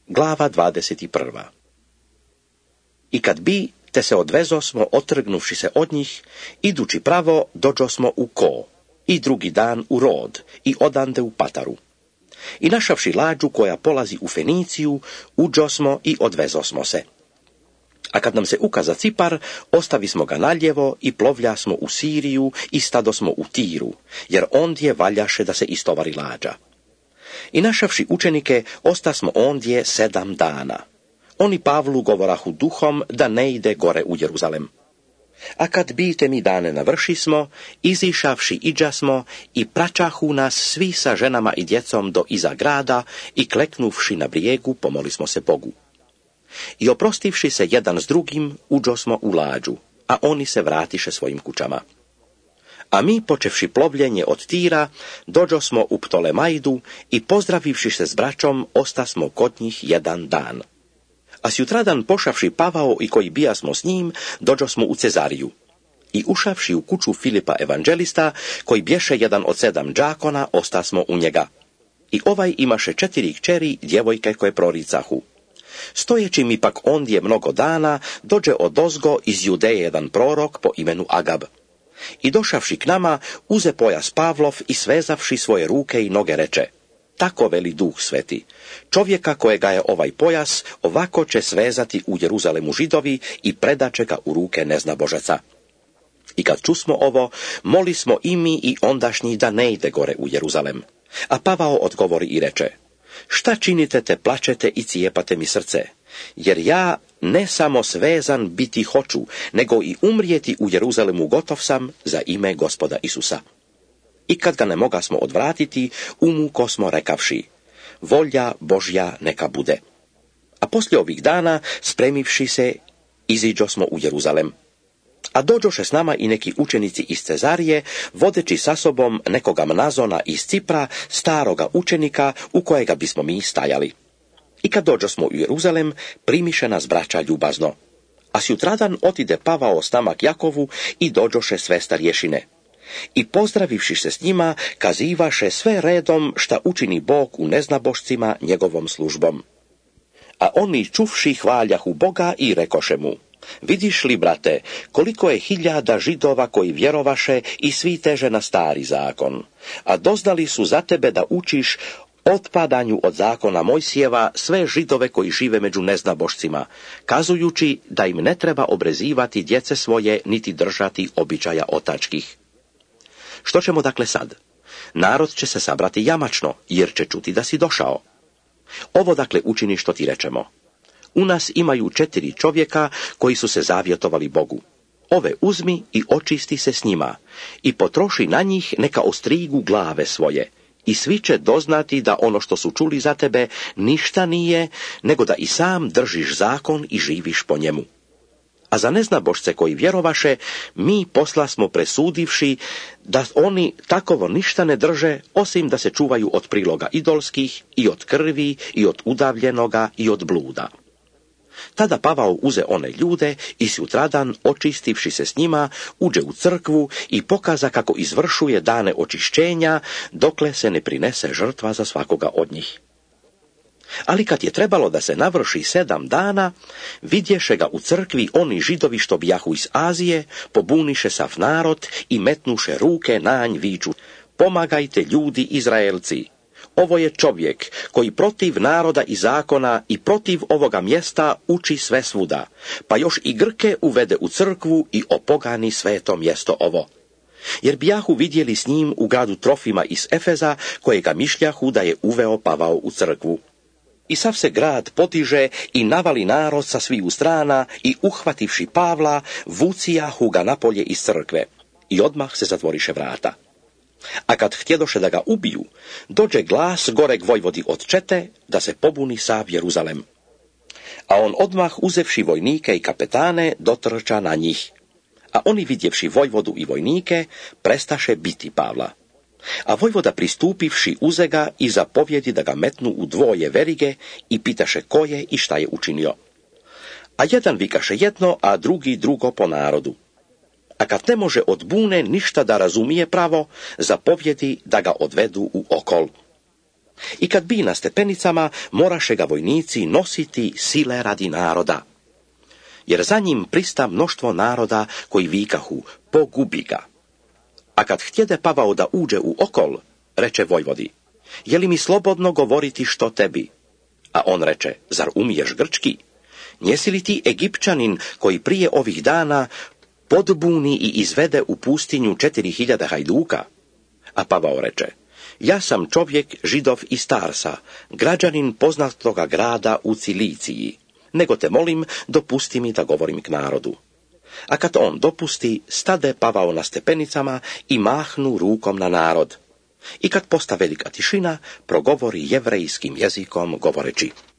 Glava 21. I kad bi, te se odvezo smo, otrgnuvši se od njih, idući pravo, dođo smo u Ko, i drugi dan u Rod, i odande u Pataru. I našavši lađu koja polazi u Feniciju, uđo smo i odvezo smo se. A kad nam se ukaza Cipar, ostavi smo ga naljevo i plovlja smo u Siriju i stado smo u Tiru, jer ondje valjaše da se istovari lađa. I našavši učenike, ostasmo ondje 7 dana. Oni Pavlu govorahu duhom da ne ide gore u Jeruzalem. A kad bite mi dane navršismo, izišavši iđasmo i pračahu nas svi sa ženama i djecom do iza grada i kleknuvši na brijegu pomolismo se Bogu. I oprostivši se jedan s drugim, uđosmo u lađu, a oni se vratiše svojim kućama. A mi, počevši plovljenje od Tira, dođosmo u Ptolemajdu i pozdravivši se s braćom, ostasmo kod njih 1 dan. A sjutradan pošavši Pavao i koji bijasmo s njim, dođosmo u Cezariju. I ušavši u kuću Filipa evanđelista, koji bješe jedan od 7 džakona, ostasmo u njega. I ovaj imaše 4 kćeri, djevojke koje proricahu. Stojeći mi pak ondje mnogo dana, dođe odozgo iz Judeje jedan prorok po imenu Agab. I došavši k nama, uze pojas Pavlov i svezavši svoje ruke i noge reče: tako veli Duh Sveti, čovjeka kojega je ovaj pojas, ovako će svezati u Jeruzalemu Židovi i predaće ga u ruke neznabožaca. I kad čusmo ovo, molismo i mi i ondašnji da ne ide gore u Jeruzalem. A Pavao odgovori i reče: šta činite te plačete i cijepate mi srce? Jer ja ne samo svezan biti hoću, nego i umrijeti u Jeruzalemu gotov sam za ime Gospoda Isusa. I kad ga ne mogasmo odvratiti, umuko smo rekavši: volja Božja neka bude. A poslije ovih dana, spremivši se, iziđo smo u Jeruzalem. A dođoše s nama i neki učenici iz Cezarije, vodeći sa sobom nekoga Mnazona iz Cipra, staroga učenika, u kojega bismo mi stajali. I kad dođosmo u Jeruzalem, primiše nas braća ljubazno. A sjutradan otide Pavao s nama k Jakovu i dođoše sve starješine. I pozdravivši se s njima, kazivaše sve redom šta učini Bog u neznabošcima njegovom službom. A oni čuvši hvaljahu Boga i rekoše mu: vidiš li, brate, koliko je 1000 Židova koji vjerovaše i svi teže na stari zakon, a doznali su za tebe da učiš otpadanju od zakona Mojsijeva sve Židove koji žive među neznabošcima, kazujući da im ne treba obrezivati djece svoje niti držati običaja otačkih. Što ćemo dakle sad? Narod će se sabrati jamačno, jer će čuti da si došao. Ovo dakle učini što ti rečemo. U nas imaju 4 čovjeka koji su se zavjetovali Bogu. Ove uzmi i očisti se s njima i potroši na njih neka ostrigu glave svoje. I svi će doznati da ono što su čuli za tebe ništa nije, nego da i sam držiš zakon i živiš po njemu. A za neznabošce koji vjerovaše, mi posla smo presudivši da oni takovo ništa ne drže, osim da se čuvaju od priloga idolskih i od krvi i od udavljenoga i od bluda. Tada Pavao uze one ljude i sutradan, očistivši se s njima, uđe u crkvu i pokaza kako izvršuje dane očišćenja, dokle se ne prinese žrtva za svakoga od njih. Ali kad je trebalo da se navrši 7 dana, vidješe ga u crkvi oni Židovi što bijahu iz Azije, pobuniše sav narod i metnuše ruke na nj viču: pomagajte ljudi Izraelci! Ovo je čovjek koji protiv naroda i zakona i protiv ovoga mjesta uči sve svuda, pa još i Grke uvede u crkvu i opogani sveto mjesto ovo. Jer bijahu vidjeli s njim u gradu Trofima iz Efeza, kojega mišljahu da je uveo Pavao u crkvu. I sav se grad potiže i navali narod sa sviju strana i uhvativši Pavla, vucijahu ga napolje iz crkve. I odmah se zatvoriše vrata. A kad htjedoše da ga ubiju, dođe glas goreg vojvodi od čete da se pobuni sav Jeruzalem. A on odmah uzevši vojnike i kapetane dotrča na njih. A oni vidjevši vojvodu i vojnike, prestaše biti Pavla. A vojvoda pristupivši uze ga i zapovjedi da ga metnu u 2 verige i pitaše ko je i šta je učinio. A jedan vikaše jedno, a drugi drugo po narodu. A kad ne može od bune ništa da razumije pravo, zapovjedi da ga odvedu u okol. I kad bi na stepenicama, moraše ga vojnici nositi sile radi naroda. Jer za njim prista mnoštvo naroda koji vikahu, pogubi ga. A kad htjede Pavao da uđe u okol, reče vojvodi, je li mi slobodno govoriti što tebi? A on reče, zar umiješ grčki? Njesi li ti Egipćanin koji prije ovih dana podbuni i izvede u pustinju 4000 hajduka? A Pavao reče, ja sam čovjek Židov iz Tarsa, građanin poznatoga grada u Ciliciji, nego te molim, dopusti mi da govorim k narodu. A kad on dopusti, stade Pavao na stepenicama i mahnu rukom na narod. I kad posta velika tišina, progovori jevrejskim jezikom govoreći,